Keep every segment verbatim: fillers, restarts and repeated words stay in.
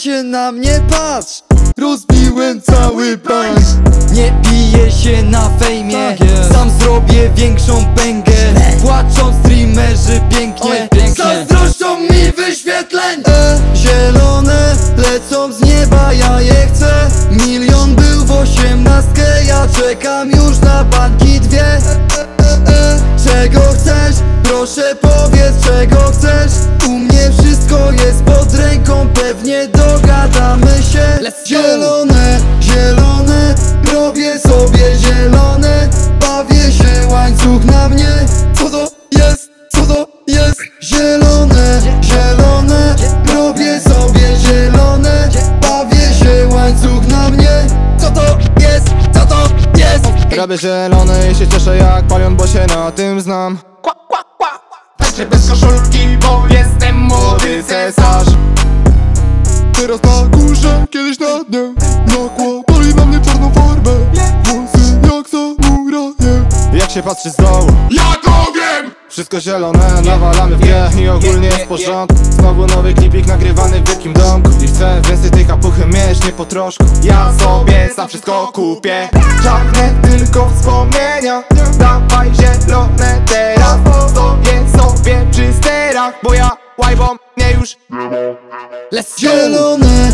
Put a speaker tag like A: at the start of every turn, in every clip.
A: się na mnie, patrz. Rozbiłem cały bank.
B: Nie biję się na fejmie, sam zrobię większą pęgę. Płaczą streamerzy pięknie,
A: zazdroszczą mi wyświetleń. E, zielone lecą z nieba, ja je chcę. Milion był w osiemnastkę, ja czekam już na bańki dwie. e, e, e, Czego chcesz? Proszę powiedz, czego chcesz. U mnie wszystko jest pod ręką, pewnie dogadamy się. Zielone, zielone, robię sobie zielone. Bawię się, łańcuch na mnie. Co to jest? Co to jest? Zielone, zielone, robię sobie zielone. Bawię się, łańcuch na mnie. Co to jest? Co to jest?
C: Robię zielone i się cieszę jak palion, bo się na tym znam.
D: Tańczę bez koszulki, bo jestem młody cesarz.
C: Teraz na górze, kiedyś na dnie. Nakładali na mnie czarną farbę, włosy jak samuraje. Jak się patrzy z dołu,
D: Ja to wiem!
C: wszystko zielone, nawalamy w G i ogólnie jest porządku. Znowu nowy klipik nagrywany w wielkim domku i chcę więcej tej kapuchy mieć, nie po troszku.
D: Ja sobie sam wszystko kupię.
C: Czarne tylko wspomnienia,
D: Dawaj zielone teraz. Stoję sobie przy sterach, bo ja łajbą nie już.
A: Zielone,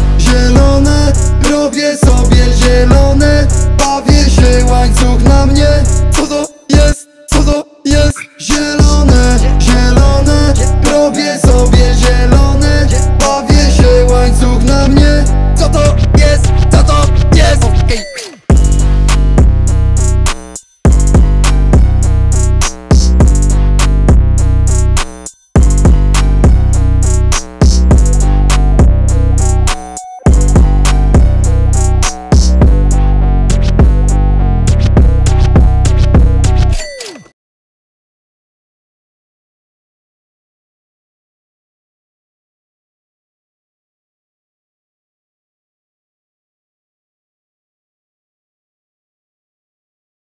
A: zielone, robię sobie zielone. Bawię się, łańcuch na mnie.